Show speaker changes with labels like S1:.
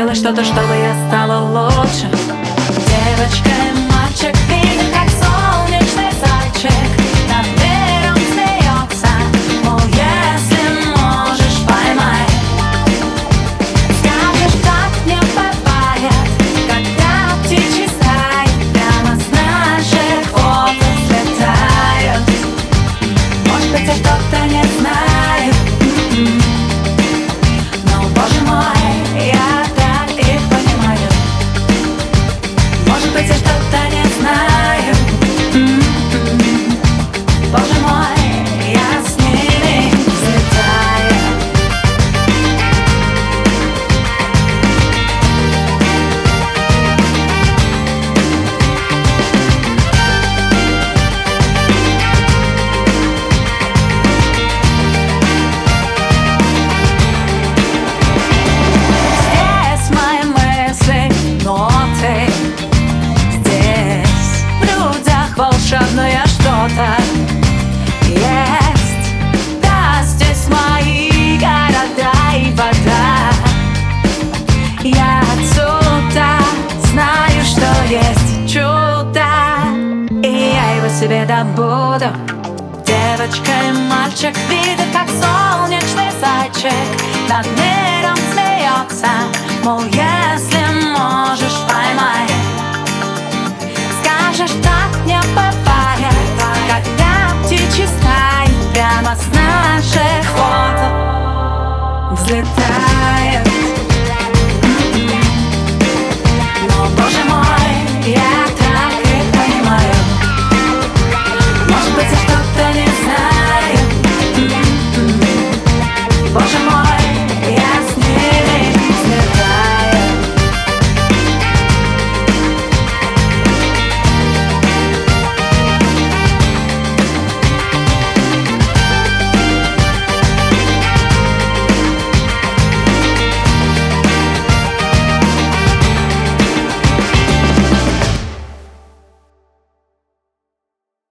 S1: сделай что-то, чтобы я стала лучше. Девочка и мальчик видят, как солнечный зайчик над миром смеется. Мол, если можешь, поймай. Скажешь, так не бывает, когда птичьи стаи прямо с наших окон слетают. Может быть, я что-то не знаю, но, боже мой, я так их понимаю. Может быть, я что-то не знаю, боже мой, я с ними взлетаю. Здесь мои мысли, ноты. Здесь в людях волшебное что-то есть. Да, здесь мои города и вода. Я отсюда знаю, что есть чудо, и я его себе добуду. Девочка и мальчик видят, как солнечный зайчик над миром смеется. Мол, если можешь, поймай.